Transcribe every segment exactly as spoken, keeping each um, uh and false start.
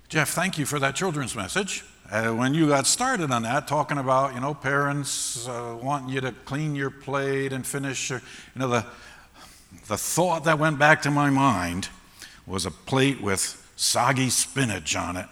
Jeff, thank you for that children's message. Uh, when you got started on that, talking about, you know, parents uh, wanting you to clean your plate and finish, your, you know, the, the thought that went back to my mind was a plate with soggy spinach on it.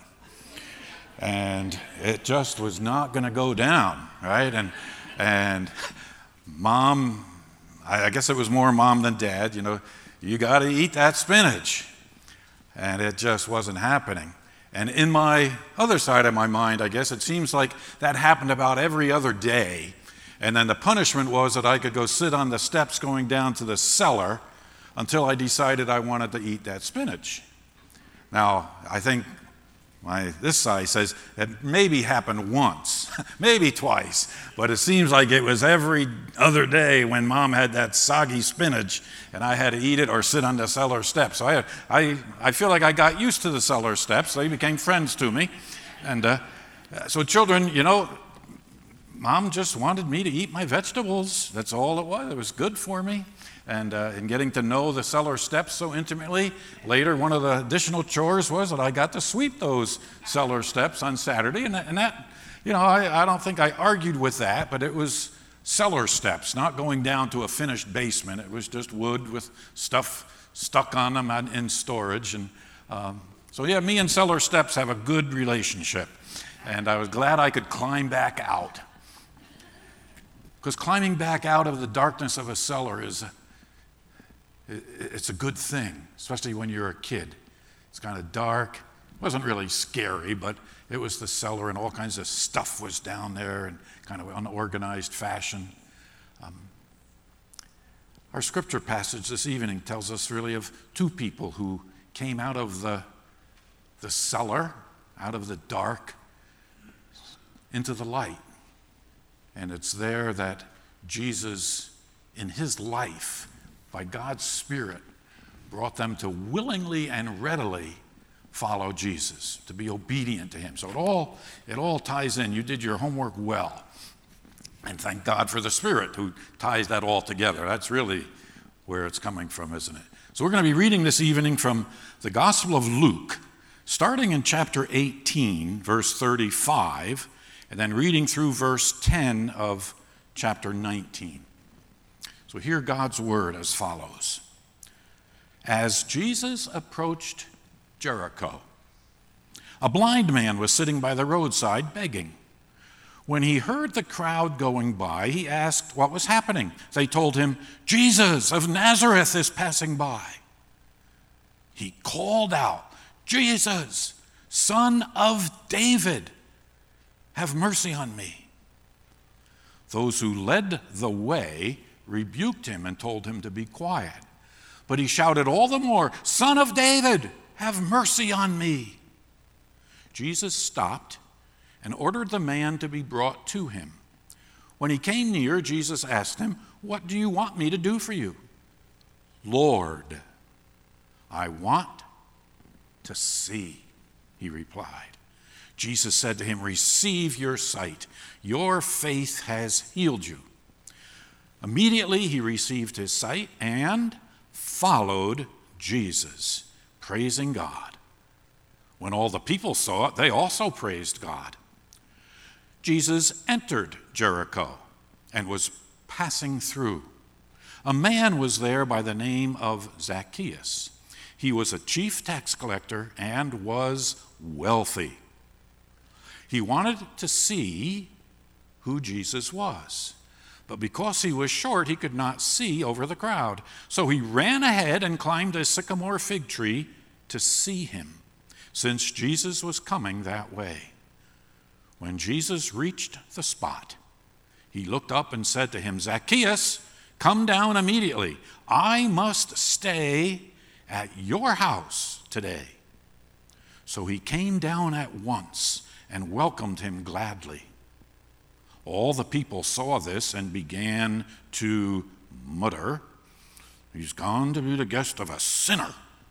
And it just was not going to go down, right? And, and mom, I guess it was more mom than dad, you know, you got to eat that spinach. And it just wasn't happening. And in my other side of my mind, I guess, it seems like that happened about every other day. And then the punishment was that I could go sit on the steps going down to the cellar until I decided I wanted to eat that spinach. Now, I think my this side says it maybe happened once, maybe twice, but it seems like it was every other day when Mom had that soggy spinach and I had to eat it or sit on the cellar steps. So I, I, I feel like I got used to the cellar steps. They became friends to me. And uh, so children, you know, Mom just wanted me to eat my vegetables. That's all it was. It was good for me. And uh, in getting to know the cellar steps so intimately, later one of the additional chores was that I got to sweep those cellar steps on Saturday. And that, and that you know, I, I don't think I argued with that, but it was cellar steps, not going down to a finished basement. It was just wood with stuff stuck on them in storage. And um, so, yeah, me and cellar steps have a good relationship. And I was glad I could climb back out. Because climbing back out of the darkness of a cellar is... it's a good thing, especially when you're a kid. It's kind of dark. It wasn't really scary, but it was the cellar and all kinds of stuff was down there in kind of unorganized fashion. Um, our scripture passage this evening tells us really of two people who came out of the, the cellar, out of the dark, into the light. And it's there that Jesus, in his life, by God's Spirit, brought them to willingly and readily follow Jesus, to be obedient to him. So it all, it all ties in. You did your homework well. And thank God for the Spirit who ties that all together. That's really where it's coming from, isn't it? So we're going to be reading this evening from the Gospel of Luke, starting in chapter eighteen, verse thirty-five, and then reading through verse ten of chapter nineteen. So hear God's word as follows. As Jesus approached Jericho, a blind man was sitting by the roadside begging. When he heard the crowd going by, he asked what was happening. They told him, Jesus of Nazareth is passing by. He called out, Jesus, Son of David, have mercy on me. Those who led the way rebuked him and told him to be quiet. But he shouted all the more, Son of David, have mercy on me. Jesus stopped and ordered the man to be brought to him. When he came near, Jesus asked him, What do you want me to do for you? Lord, I want to see, he replied. Jesus said to him, Receive your sight. Your faith has healed you. Immediately he received his sight and followed Jesus, praising God. When all the people saw it, they also praised God. Jesus entered Jericho and was passing through. A man was there by the name of Zacchaeus. He was a chief tax collector and was wealthy. He wanted to see who Jesus was. But because he was short, he could not see over the crowd. So he ran ahead and climbed a sycamore fig tree to see him, since Jesus was coming that way. When Jesus reached the spot, he looked up and said to him, Zacchaeus, come down immediately. I must stay at your house today. So he came down at once and welcomed him gladly. All the people saw this and began to mutter, He's gone to be the guest of a sinner.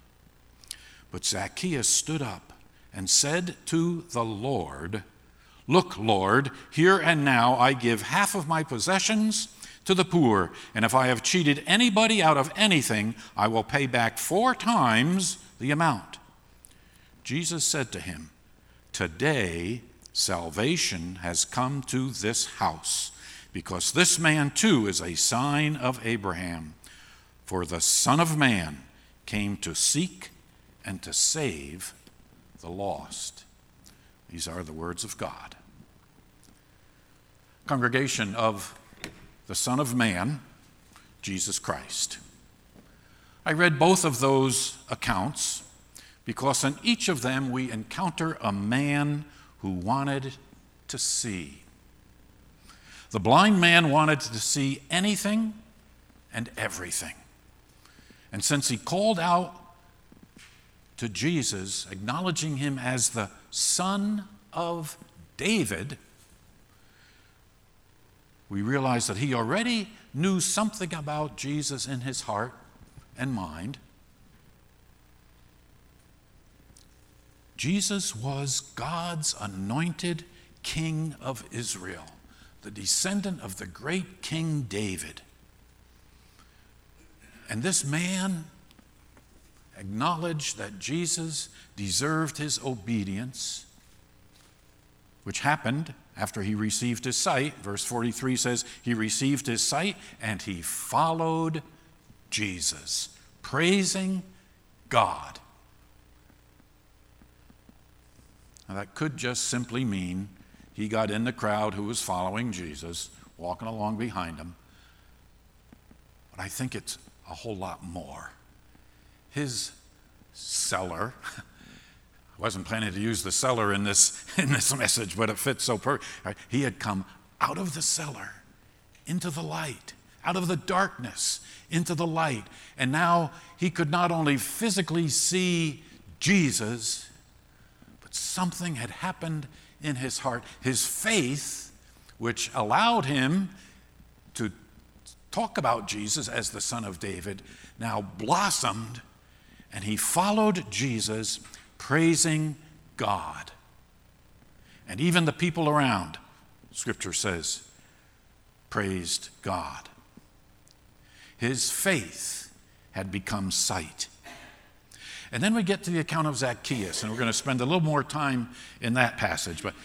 But Zacchaeus stood up and said to the Lord, Look, Lord, here and now I give half of my possessions to the poor, and if I have cheated anybody out of anything, I will pay back four times the amount. Jesus said to him, "Today salvation has come to this house, because this man too is a sign of Abraham. For the Son of Man came to seek and to save the lost." These are the words of God. Congregation of the Son of Man, Jesus Christ. I read both of those accounts because in each of them we encounter a man who wanted to see. The blind man wanted to see anything and everything. And since he called out to Jesus, acknowledging him as the Son of David, we realize that he already knew something about Jesus in his heart and mind. Jesus was God's anointed King of Israel, the descendant of the great King David. And this man acknowledged that Jesus deserved his obedience, which happened after he received his sight. Verse forty-three says, he received his sight and he followed Jesus, praising God. Now that could just simply mean he got in the crowd who was following Jesus, walking along behind him. But I think it's a whole lot more. His cellar, I wasn't planning to use the cellar in this, in this message, but it fits so perfect. He had come out of the cellar into the light, out of the darkness into the light. And now he could not only physically see Jesus, but something had happened in his heart. His faith, which allowed him to talk about Jesus as the Son of David, now blossomed, and he followed Jesus, praising God. And even the people around, Scripture says, praised God. His faith had become sight. And then we get to the account of Zacchaeus, and we're going to spend a little more time in that passage. But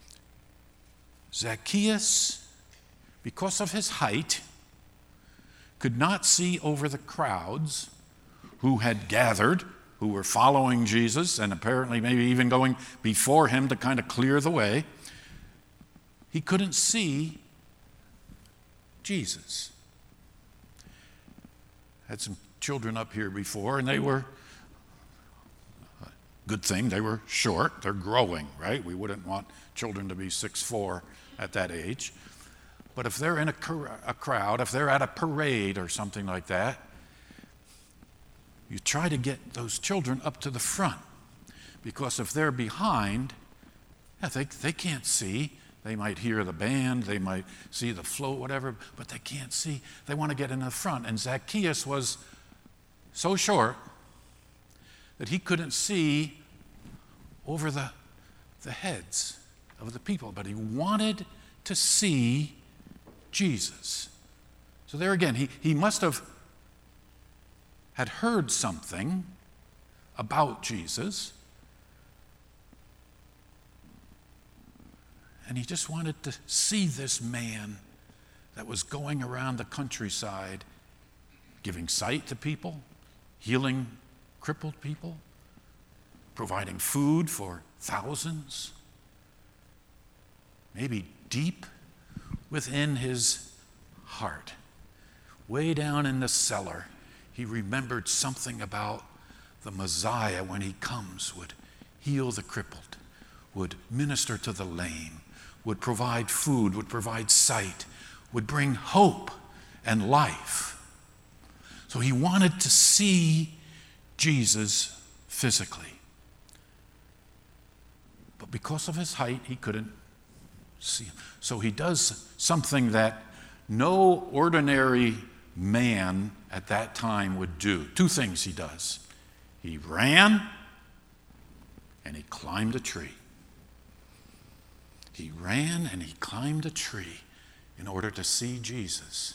Zacchaeus, because of his height, could not see over the crowds who had gathered, who were following Jesus, and apparently maybe even going before him to kind of clear the way. He couldn't see Jesus. Had some children up here before, and they were, good thing, they were short. They're growing, right? We wouldn't want children to be six foot four at that age. But if they're in a, a crowd, if they're at a parade or something like that, you try to get those children up to the front, because if they're behind, yeah, they, they can't see. They might hear the band, they might see the float, whatever, but they can't see. They want to get in the front. And Zacchaeus was so short that he couldn't see over the, the heads of the people, but he wanted to see Jesus. So there again, he, he must have had heard something about Jesus, and he just wanted to see this man that was going around the countryside, giving sight to people, healing crippled people, providing food for thousands. Maybe deep within his heart, way down in the cellar, he remembered something about the Messiah when he comes would heal the crippled, would minister to the lame, would provide food, would provide sight, would bring hope and life. So he wanted to see Jesus physically. But because of his height, he couldn't see him. So he does something that no ordinary man at that time would do. Two things he does. He ran and he climbed a tree. He ran and he climbed a tree in order to see Jesus.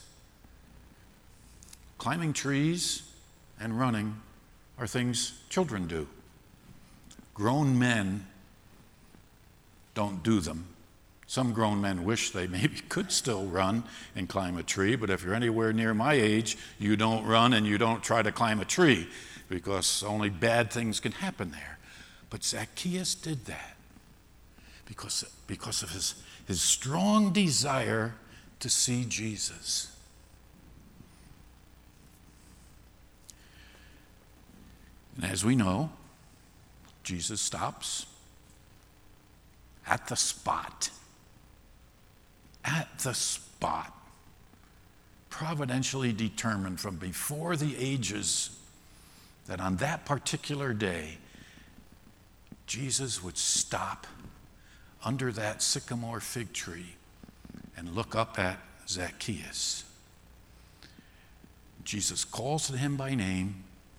Climbing trees and running are things children do. Grown men don't do them. Some grown men wish they maybe could still run and climb a tree, but if you're anywhere near my age, you don't run and you don't try to climb a tree because only bad things can happen there. But Zacchaeus did that because, because of his, his strong desire to see Jesus. And as we know, Jesus stops at the spot. At the spot. Providentially determined from before the ages that on that particular day, Jesus would stop under that sycamore fig tree and look up at Zacchaeus. Jesus calls to him by name.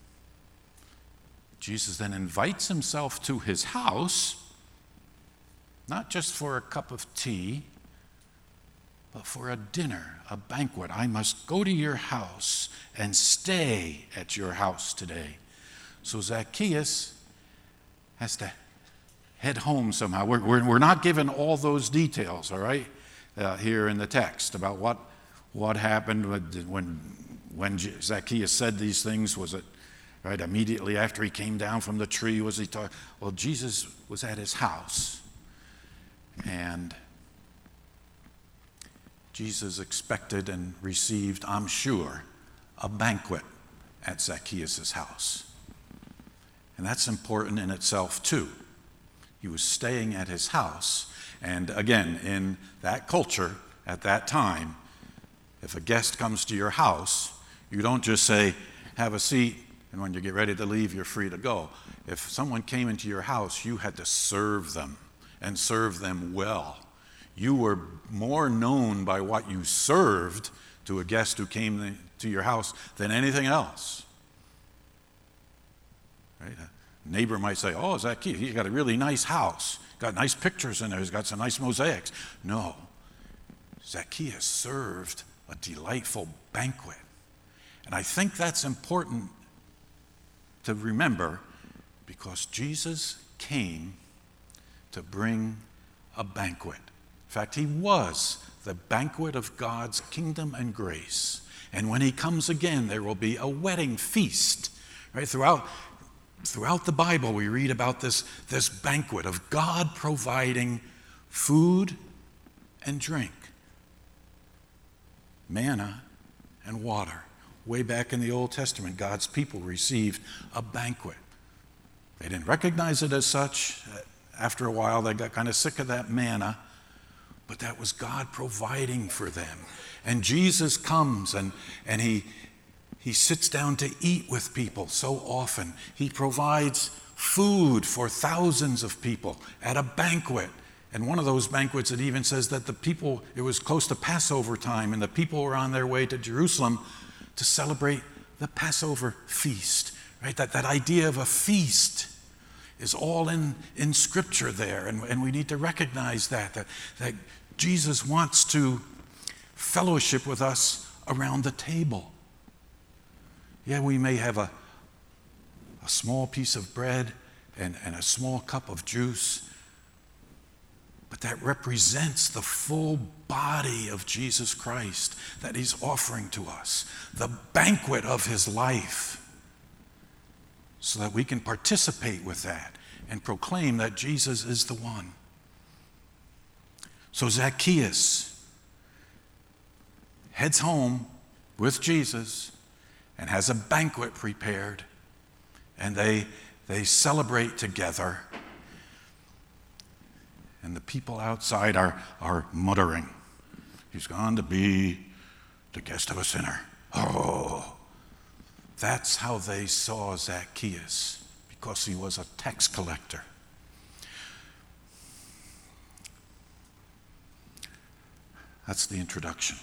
Jesus then invites himself to his house, not just for a cup of tea, but for a dinner, a banquet. I must go to your house and stay at your house today. So Zacchaeus has to head home somehow. We're, we're, we're not given all those details, all right, uh, here in the text about what, what happened when, when Zacchaeus said these things. Was it right immediately after he came down from the tree? Was he talking? Well, Jesus was at his house, and Jesus expected and received, I'm sure, a banquet at Zacchaeus' house. And that's important in itself, too. He was staying at his house. And again, in that culture, at that time, if a guest comes to your house, you don't just say, have a seat, and when you get ready to leave, you're free to go. If someone came into your house, you had to serve them, and serve them well. You were more known by what you served to a guest who came to your house than anything else. Right? A neighbor might say, oh, Zacchaeus, he's got a really nice house. Got nice pictures in there. He's got some nice mosaics. No. Zacchaeus served a delightful banquet. And I think that's important to remember because Jesus came to bring a banquet. In fact, he was the banquet of God's kingdom and grace. And when he comes again, there will be a wedding feast. Right? Throughout, throughout the Bible, we read about this, this banquet of God providing food and drink, manna and water. Way back in the Old Testament, God's people received a banquet. They didn't recognize it as such. After a while, they got kind of sick of that manna. But that was God providing for them. And Jesus comes and, and he, he sits down to eat with people so often. He provides food for thousands of people at a banquet. And one of those banquets, it even says that the people, it was close to Passover time, and the people were on their way to Jerusalem to celebrate the Passover feast. Right? That, that idea of a feast is all in, in Scripture there, and, and we need to recognize that, that, that Jesus wants to fellowship with us around the table. Yeah, we may have a, a small piece of bread and, and a small cup of juice, but that represents the full body of Jesus Christ that he's offering to us, the banquet of his life, so that we can participate with that and proclaim that Jesus is the one. So Zacchaeus heads home with Jesus and has a banquet prepared, and they, they celebrate together. And the people outside are, are muttering, he's gone to be the guest of a sinner. Oh, that's how they saw Zacchaeus, because he was a tax collector. That's the introduction.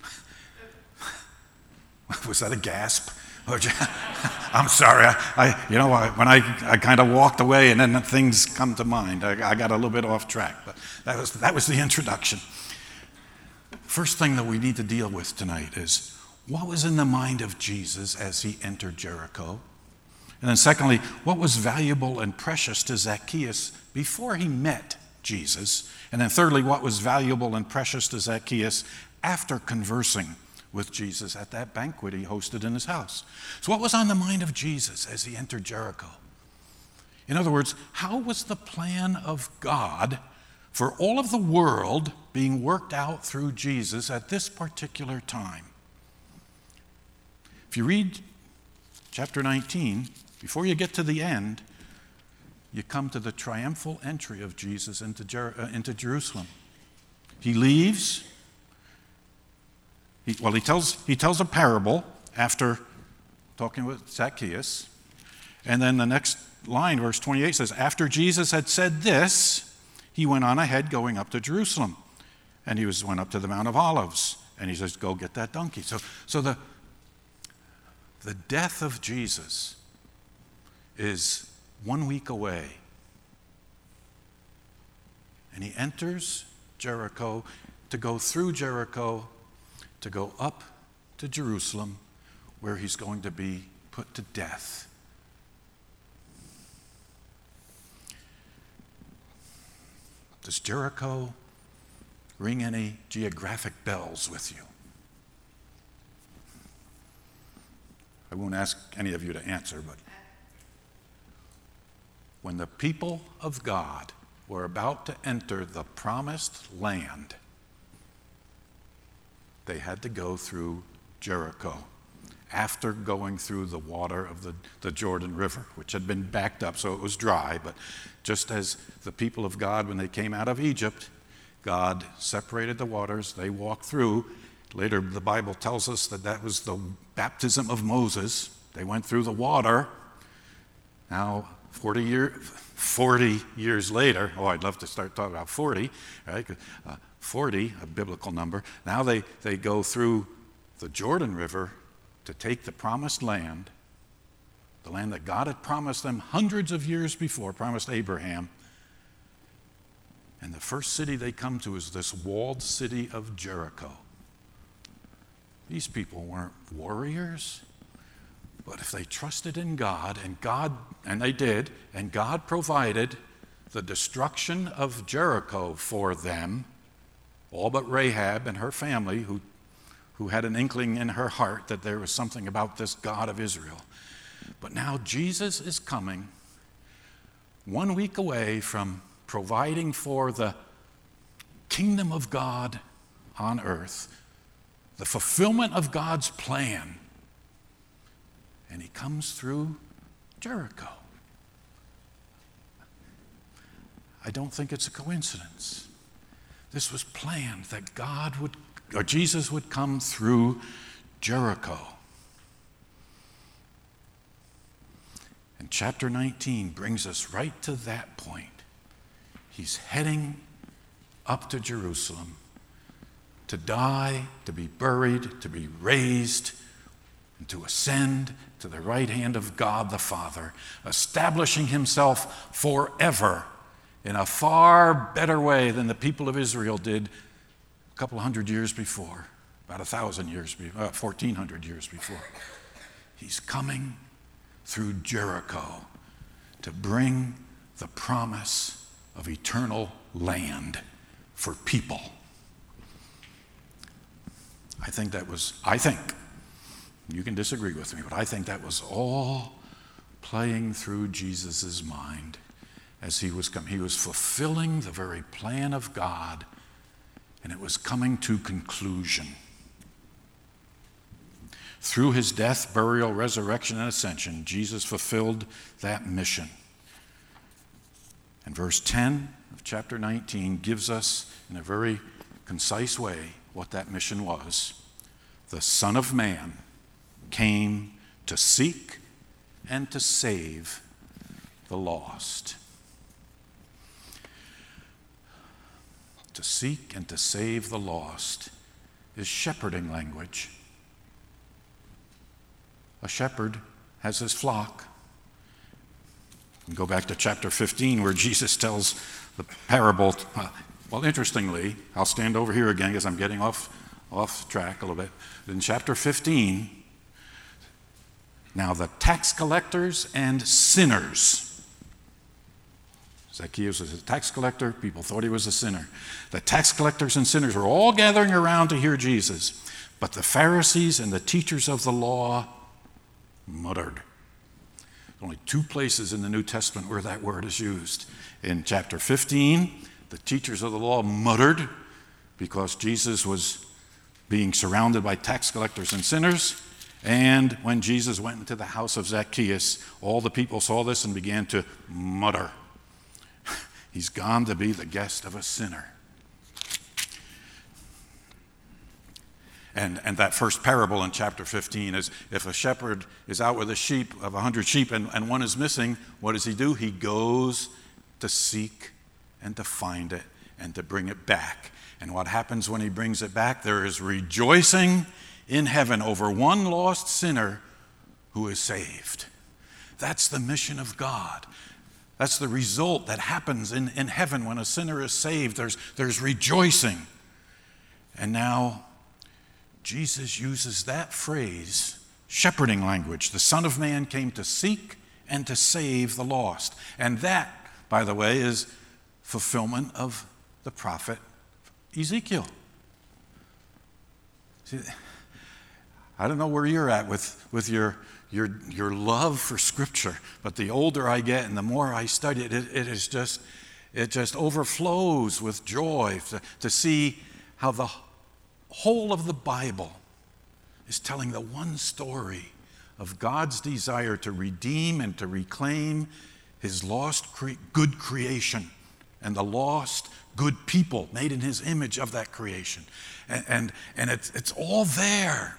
Was that a gasp? I'm sorry. I, I you know, I, when I, I kind of walked away and then things come to mind. I, I got a little bit off track, but that was that was the introduction. First thing that we need to deal with tonight is what was in the mind of Jesus as he entered Jericho. And then secondly, what was valuable and precious to Zacchaeus before he met Jesus? And then thirdly, what was valuable and precious to Zacchaeus after conversing with Jesus at that banquet he hosted in his house? So what was on the mind of Jesus as he entered Jericho? In other words, how was the plan of God for all of the world being worked out through Jesus at this particular time? If you read chapter nineteen, before you get to the end, you come to the triumphal entry of Jesus into, Jer- uh, into Jerusalem. He leaves. He, well, he tells, he tells a parable after talking with Zacchaeus. And then the next line, verse twenty-eight, says, after Jesus had said this, he went on ahead going up to Jerusalem. And he was, went up to the Mount of Olives. And he says, go get that donkey. So, so the, the death of Jesus is one week away. And he enters Jericho to go through Jericho, to go up to Jerusalem, where he's going to be put to death. Does Jericho ring any geographic bells with you? I won't ask any of you to answer, but when the people of God were about to enter the promised land, they had to go through Jericho after going through the water of the, the Jordan River, which had been backed up so it was dry. But just as the people of God, when they came out of Egypt, God separated the waters, they walked through. Later, the Bible tells us that that was the baptism of Moses. They went through the water. Now, forty, year, forty years later, oh, I'd love to start talking about forty, right? Uh, forty, a biblical number. Now they, they go through the Jordan River to take the promised land, the land that God had promised them hundreds of years before, promised Abraham. And the first city they come to is this walled city of Jericho. These people weren't warriors, but if they trusted in God, and God, and they did, and God provided the destruction of Jericho for them, all but Rahab and her family, who, who had an inkling in her heart that there was something about this God of Israel. But now Jesus is coming one week away from providing for the kingdom of God on earth, the fulfillment of God's plan. And he comes through Jericho. I don't think it's a coincidence. This was planned that God would, or Jesus would come through Jericho. And chapter nineteen brings us right to that point. He's heading up to Jerusalem to die, to be buried, to be raised, and to ascend to the right hand of God the Father, establishing himself forever in a far better way than the people of Israel did a couple hundred years before, about a thousand years before, uh, fourteen hundred years before. He's coming through Jericho to bring the promise of eternal land for people. I think that was, I think, you can disagree with me, but I think that was all playing through Jesus' mind as he was coming. He was fulfilling the very plan of God, and it was coming to conclusion. Through his death, burial, resurrection, and ascension, Jesus fulfilled that mission. And verse ten of chapter nineteen gives us, in a very concise way, what that mission was. The Son of Man came to seek and to save the lost. To seek and to save the lost is shepherding language. A shepherd has his flock. And go back to chapter fifteen where Jesus tells the parable. Uh, well, interestingly, I'll stand over here again because I'm getting off, off track a little bit. In chapter fifteen, Now the tax collectors and sinners. Zacchaeus was a tax collector. People thought he was a sinner. The tax collectors and sinners were all gathering around to hear Jesus. But the Pharisees and the teachers of the law muttered. There's only two places in the New Testament where that word is used. In chapter fifteen, the teachers of the law muttered because Jesus was being surrounded by tax collectors and sinners. And when Jesus went into the house of Zacchaeus, all the people saw this and began to mutter. He's gone to be the guest of a sinner. And, and that first parable in chapter fifteen is if a shepherd is out with a sheep of a hundred sheep and, and one is missing, what does he do? He goes to seek and to find it and to bring it back. And what happens when he brings it back? There is rejoicing in heaven over one lost sinner who is saved. That's the mission of God. That's the result that happens in, in heaven when a sinner is saved. There's, there's rejoicing. And now Jesus uses that phrase, shepherding language. The Son of Man came to seek and to save the lost. And that, by the way, is fulfillment of the prophet Ezekiel. See, I don't know where you're at with, with your, your, your love for Scripture, but the older I get and the more I study it, it, it is just, it just overflows with joy to, to see how the whole of the Bible is telling the one story of God's desire to redeem and to reclaim his lost cre- good creation and the lost good people made in his image of that creation. And, and, and it's, it's all there.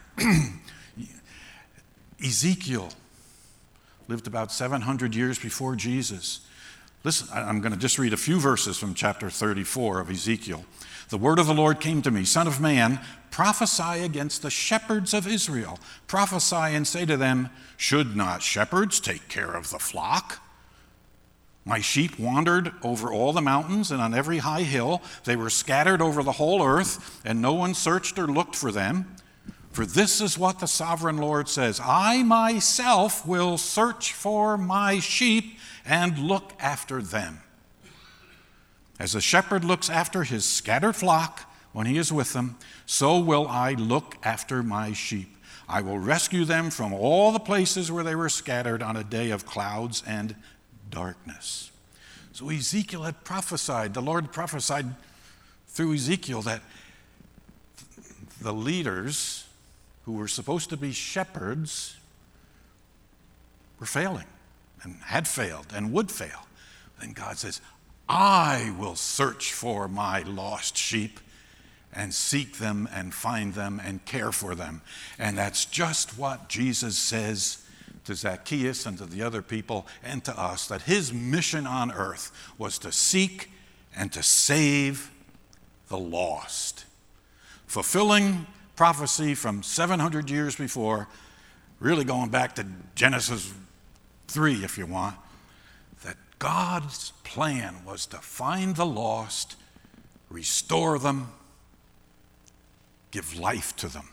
Ezekiel lived about seven hundred years before Jesus. Listen, I'm going to just read a few verses from chapter thirty-four of Ezekiel. The word of the Lord came to me, Son of man, prophesy against the shepherds of Israel. Prophesy and say to them, should not shepherds take care of the flock? My sheep wandered over all the mountains and on every high hill. They were scattered over the whole earth, and no one searched or looked for them. For this is what the sovereign Lord says, I myself will search for my sheep and look after them. As a shepherd looks after his scattered flock when he is with them, so will I look after my sheep. I will rescue them from all the places where they were scattered on a day of clouds and darkness. So Ezekiel had prophesied, the Lord prophesied through Ezekiel that the leaders who were supposed to be shepherds were failing and had failed and would fail. Then God says, I will search for my lost sheep and seek them and find them and care for them. And that's just what Jesus says to Zacchaeus and to the other people and to us, that his mission on earth was to seek and to save the lost. Fulfilling prophecy from seven hundred years before, really going back to Genesis three, if you want, that God's plan was to find the lost, restore them, give life to them.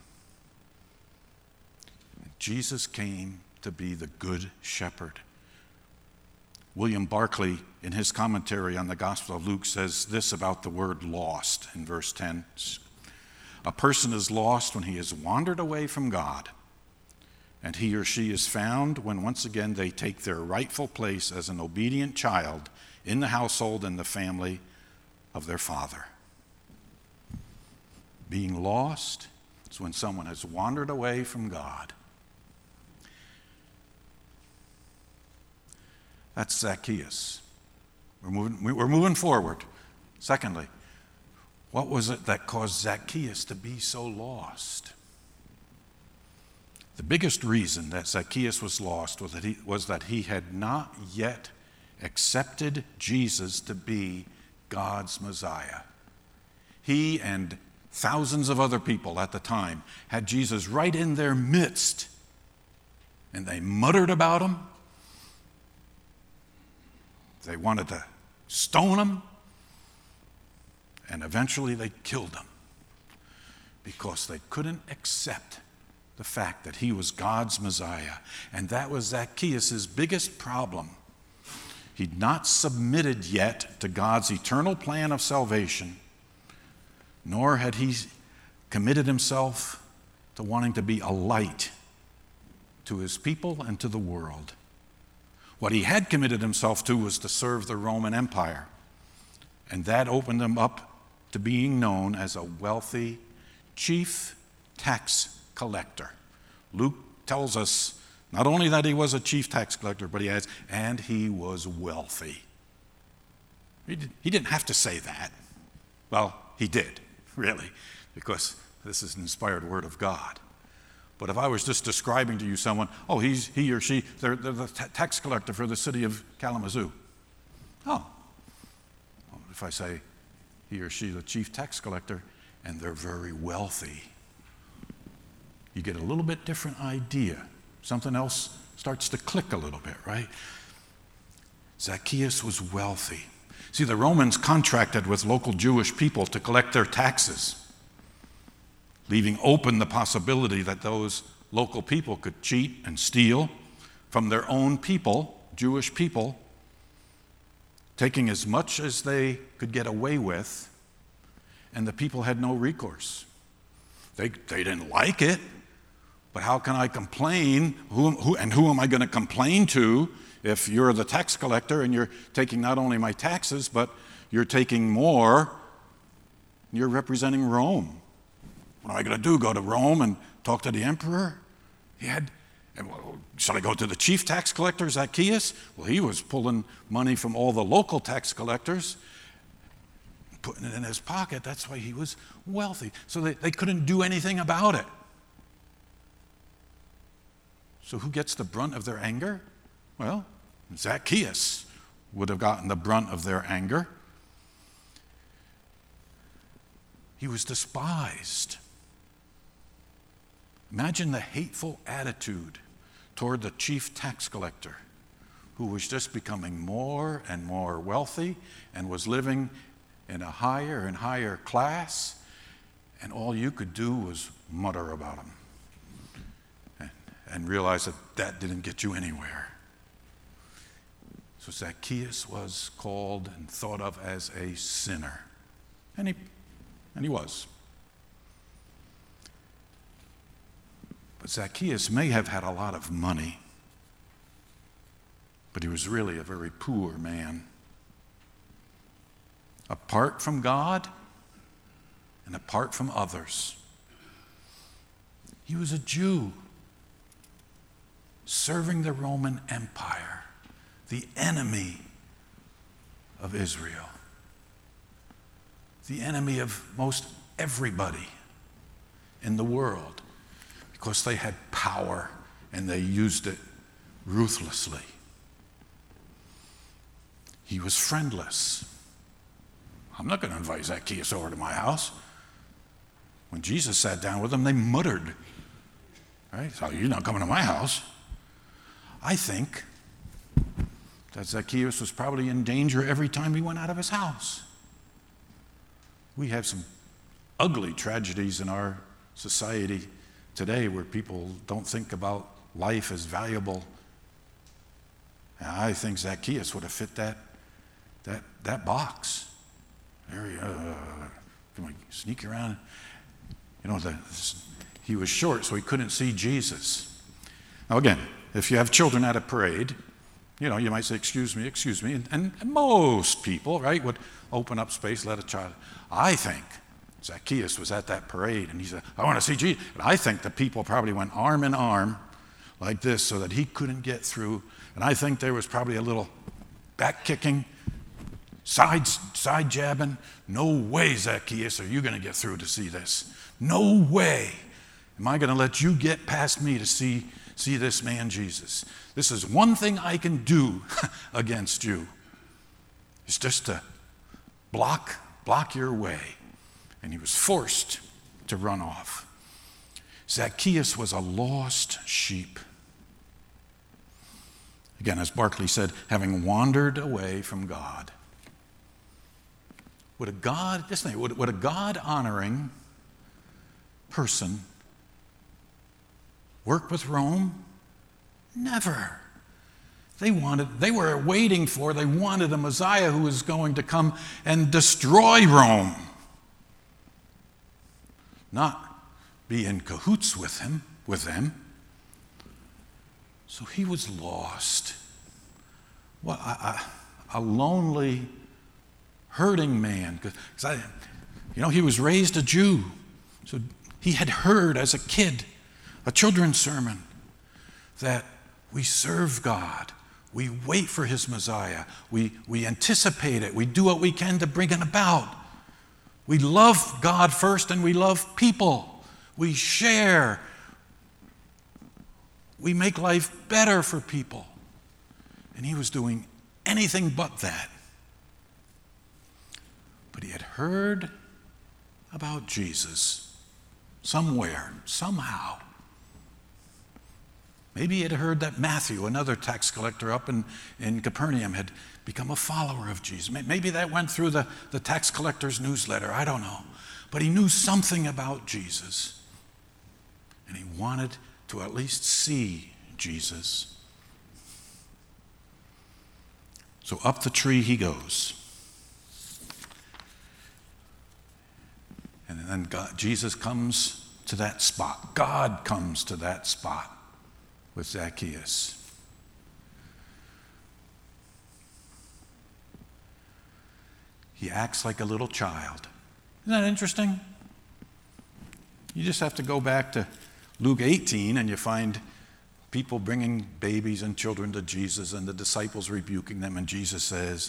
Jesus came to be the good shepherd. William Barclay, in his commentary on the Gospel of Luke, says this about the word lost in verse ten. A person is lost when he has wandered away from God, and he or she is found when once again they take their rightful place as an obedient child in the household and the family of their father. Being lost is when someone has wandered away from God. That's Zacchaeus. We're moving, we're moving forward. Secondly, what was it that caused Zacchaeus to be so lost? The biggest reason that Zacchaeus was lost was that he, was that he had not yet accepted Jesus to be God's Messiah. He and thousands of other people at the time had Jesus right in their midst, and they muttered about him. They wanted to stone him, and eventually they killed him because they couldn't accept the fact that he was God's Messiah. And that was Zacchaeus' biggest problem. He'd not submitted yet to God's eternal plan of salvation, nor had he committed himself to wanting to be a light to his people and to the world. What he had committed himself to was to serve the Roman Empire, and that opened him up to being known as a wealthy chief tax collector. Luke tells us not only that he was a chief tax collector, but he adds, and he was wealthy. He, did, he didn't have to say that. Well, he did, really, because this is an inspired word of God. But if I was just describing to you someone, oh, he's he or she, they're, they're the t- tax collector for the city of Kalamazoo. Oh, well, if I say he or she, the chief tax collector, and they're very wealthy, you get a little bit different idea. Something else starts to click a little bit, right? Zacchaeus was wealthy. See, the Romans contracted with local Jewish people to collect their taxes, leaving open the possibility that those local people could cheat and steal from their own people, Jewish people, taking as much as they could get away with, and the people had no recourse. They, they didn't like it, but how can I complain? Who, who, and who am I going to complain to if you're the tax collector and you're taking not only my taxes, but you're taking more? You're representing Rome. What am I going to do? Go to Rome and talk to the emperor? He had, should I go to the chief tax collector, Zacchaeus? Well, he was pulling money from all the local tax collectors, putting it in his pocket. That's why he was wealthy. So they, they couldn't do anything about it. So who gets the brunt of their anger? Well, Zacchaeus would have gotten the brunt of their anger. He was despised. Imagine the hateful attitude toward the chief tax collector, who was just becoming more and more wealthy and was living in a higher and higher class, and all you could do was mutter about him and, and realize that that didn't get you anywhere. So Zacchaeus was called and thought of as a sinner, and he, and he was. But Zacchaeus may have had a lot of money, but he was really a very poor man. Apart from God and apart from others. He was a Jew serving the Roman Empire, the enemy of Israel, the enemy of most everybody in the world, because they had power and they used it ruthlessly. He was friendless. I'm not going to invite Zacchaeus over to my house. When Jesus sat down with them, they muttered, right? So you're not coming to my house. I think that Zacchaeus was probably in danger every time he went out of his house. We have some ugly tragedies in our society today where people don't think about life as valuable. And I think Zacchaeus would have fit that, that, that box. There he, uh, come on, sneak around. You know, the, he was short, so he couldn't see Jesus. Now again, if you have children at a parade, you know, you might say, excuse me, excuse me. And, and, and most people, right, would open up space, let a child. I think Zacchaeus was at that parade, and he said, I want to see Jesus. And I think the people probably went arm in arm like this so that he couldn't get through. And I think there was probably a little back kicking, Side, side jabbing. No way, Zacchaeus, are you going to get through to see this. No way am I going to let you get past me to see, see this man Jesus. This is one thing I can do against you. It's just to block, block your way. And he was forced to run off. Zacchaeus was a lost sheep. Again, as Barclay said, having wandered away from God. Would a God, just think, would, would a God-honoring person work with Rome? Never. They wanted, they were waiting for, they wanted a Messiah who was going to come and destroy Rome. Not be in cahoots with him, with them. So he was lost. What a, a, a lonely, hurting man. Because I, you know, he was raised a Jew, so he had heard as a kid a children's sermon that we serve God, we wait for his Messiah, we we anticipate it, we do what we can to bring it about. We love God first, and we love people. We share. We make life better for people. And he was doing anything but that. But he had heard about Jesus somewhere, somehow. Maybe he had heard that Matthew, another tax collector up in, in Capernaum, had become a follower of Jesus. Maybe that went through the, the tax collector's newsletter. I don't know. But he knew something about Jesus. And he wanted to at least see Jesus. So up the tree he goes. And then God, Jesus comes to that spot. God comes to that spot with Zacchaeus. He acts like a little child. Isn't that interesting? You just have to go back to Luke eighteen and you find people bringing babies and children to Jesus and the disciples rebuking them, and Jesus says,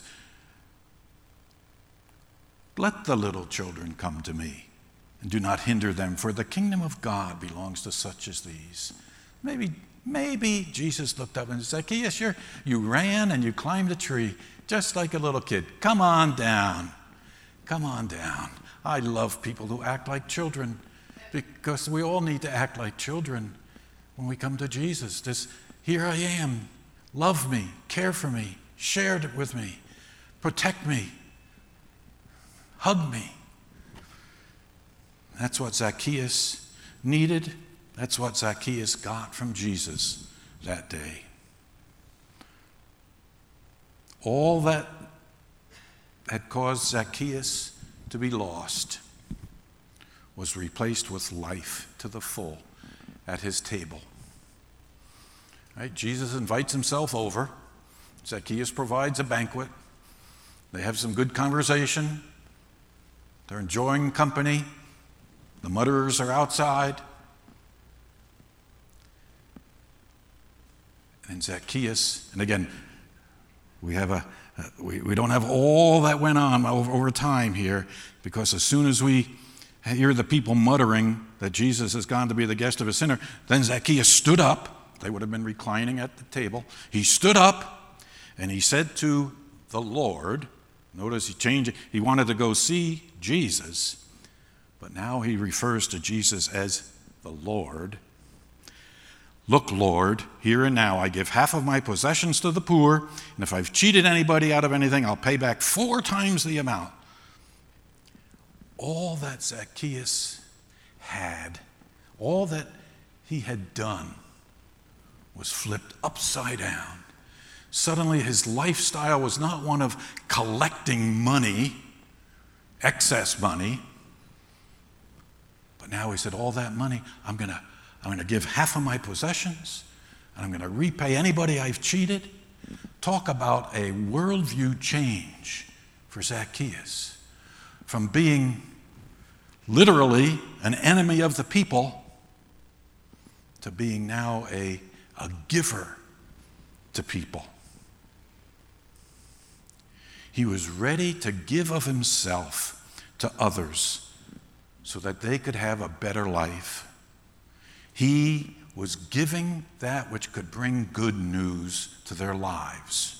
"Let the little children come to me, and do not hinder them, for the kingdom of God belongs to such as these." Maybe, maybe Jesus looked up and said, "Zacchaeus, you're, you ran and you climbed a tree just like a little kid. Come on down. Come on down." I love people who act like children, because we all need to act like children when we come to Jesus. This, here I am. Love me, care for me, share it with me, protect me, hug me. That's what Zacchaeus needed. That's what Zacchaeus got from Jesus that day. All that had caused Zacchaeus to be lost was replaced with life to the full at his table. Right? Jesus invites himself over. Zacchaeus provides a banquet. They have some good conversation. They're enjoying company. The mutterers are outside. And Zacchaeus, and again, we have a, we, we don't have all that went on over, over time here, because as soon as we hear the people muttering that Jesus has gone to be the guest of a sinner, then Zacchaeus stood up. They would have been reclining at the table. He stood up and he said to the Lord, notice he changed it. He wanted to go see Jesus, but now he refers to Jesus as the Lord. "Look, Lord, here and now I give half of my possessions to the poor, and if I've cheated anybody out of anything, I'll pay back four times the amount." All that Zacchaeus had, all that he had done, was flipped upside down. Suddenly his lifestyle was not one of collecting money, excess money, but now he said, all that money, I'm going to I'm going to give half of my possessions, and I'm going to repay anybody I've cheated. Talk about a worldview change for Zacchaeus. From being literally an enemy of the people to being now a, a giver to people. He was ready to give of himself to others so that they could have a better life. He was giving that which could bring good news to their lives,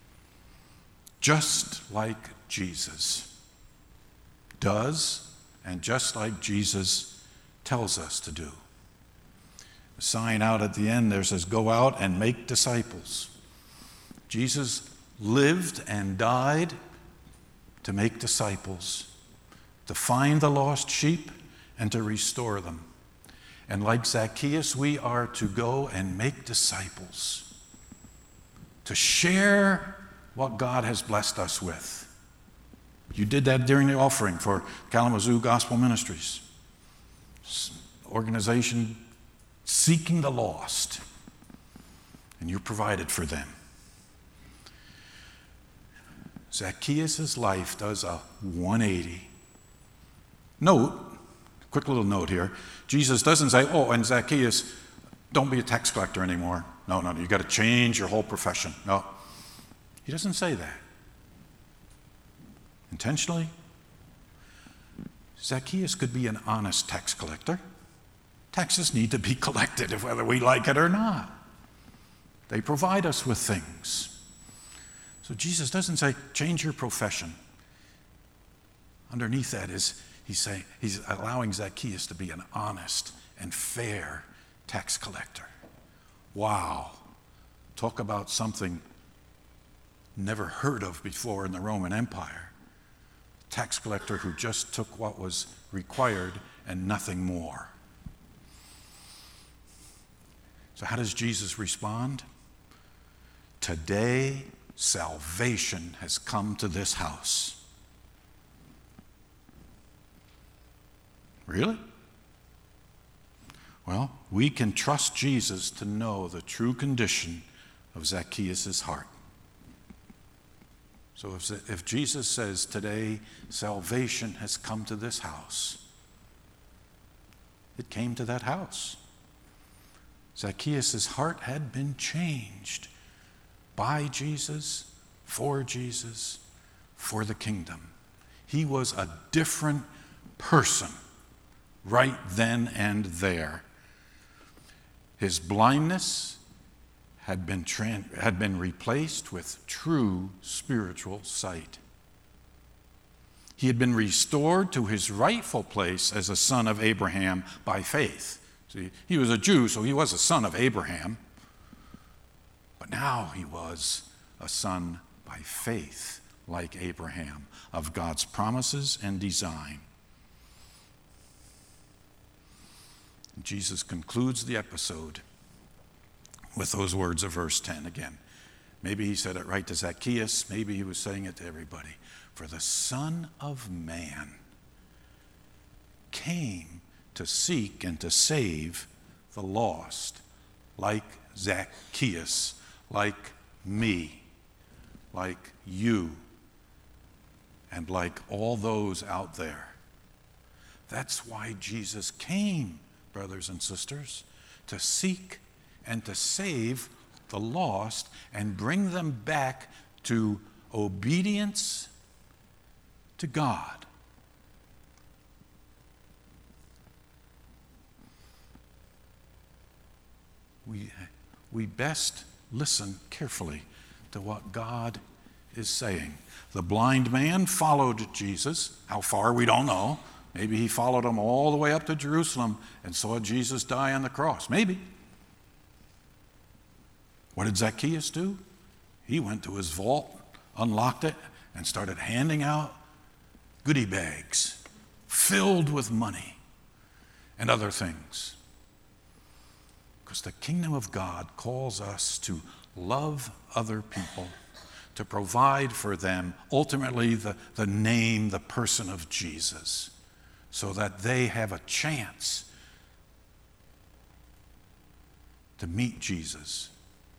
just like Jesus does, and just like Jesus tells us to do. The sign out at the end there says, "Go out and make disciples." Jesus lived and died to make disciples, to find the lost sheep and to restore them. And like Zacchaeus, we are to go and make disciples, to share what God has blessed us with. You did that during the offering for Kalamazoo Gospel Ministries, organization seeking the lost, and you provided for them. Zacchaeus' life does a one eighty. Note, quick little note here, Jesus doesn't say, oh, and Zacchaeus, don't be a tax collector anymore. No, no, no, you got to change your whole profession. No, he doesn't say that. Intentionally, Zacchaeus could be an honest tax collector. Taxes need to be collected, whether we like it or not. They provide us with things. So Jesus doesn't say, change your profession. Underneath that is, he's saying, he's allowing Zacchaeus to be an honest and fair tax collector. Wow. Talk about something never heard of before in the Roman Empire. A tax collector who just took what was required and nothing more. So how does Jesus respond? Today, salvation has come to this house. Really? Well, we can trust Jesus to know the true condition of Zacchaeus' heart. So if, if Jesus says today salvation has come to this house, it came to that house. Zacchaeus' heart had been changed by Jesus, for Jesus, for the kingdom. He was a different person right then and there. His blindness had been, tran- had been replaced with true spiritual sight. He had been restored to his rightful place as a son of Abraham by faith. See, he was a Jew, so he was a son of Abraham. But now he was a son by faith, like Abraham, of God's promises and design. Jesus concludes the episode with those words of verse ten again. Maybe he said it right to Zacchaeus. Maybe he was saying it to everybody. For the Son of Man came to seek and to save the lost, like Zacchaeus, like me, like you, and like all those out there. That's why Jesus came, brothers and sisters, to seek and to save the lost and bring them back to obedience to God. We, we best listen carefully to what God is saying. The blind man followed Jesus. How far, we don't know. Maybe he followed him all the way up to Jerusalem and saw Jesus die on the cross. Maybe. What did Zacchaeus do? He went to his vault, unlocked it, and started handing out goodie bags filled with money and other things. Because the kingdom of God calls us to love other people, to provide for them, ultimately the, the name, the person of Jesus, so that they have a chance to meet Jesus,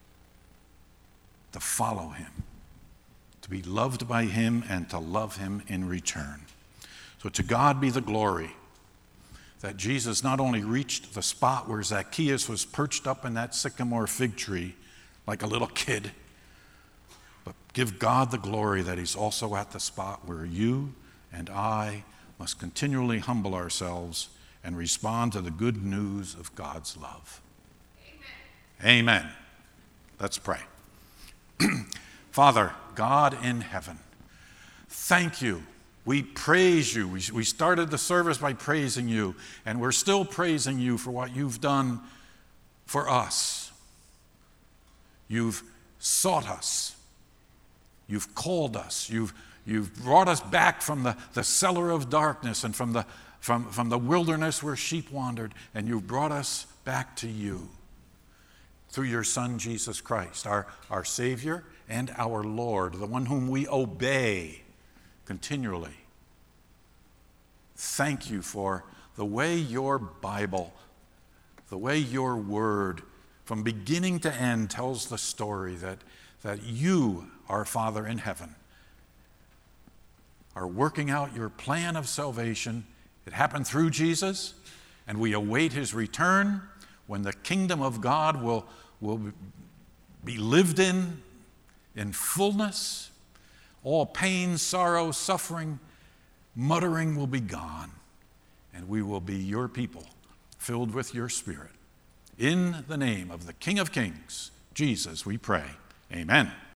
to follow him, to be loved by him, and to love him in return. So to God be the glory that Jesus not only reached the spot where Zacchaeus was perched up in that sycamore fig tree like a little kid, but give God the glory that he's also at the spot where you and I must continually humble ourselves and respond to the good news of God's love. Amen. Amen. Let's pray. Father, God in heaven, thank you. We praise you. We, we started the service by praising you, and we're still praising you for what you've done for us. You've sought us. You've called us. You've, you've brought us back from the, the cellar of darkness and from the, from, from the wilderness where sheep wandered, and you've brought us back to you through your Son, Jesus Christ, our, our Savior and our Lord, the one whom we obey continually. Thank you for the way your Bible, the way your word, from beginning to end, tells the story that, that you, our Father in heaven, are working out your plan of salvation. It happened through Jesus, and we await his return when the kingdom of God will, will be lived in in fullness. All pain, sorrow, suffering, muttering will be gone, and we will be your people, filled with your Spirit. In the name of the King of Kings, Jesus, we pray. Amen.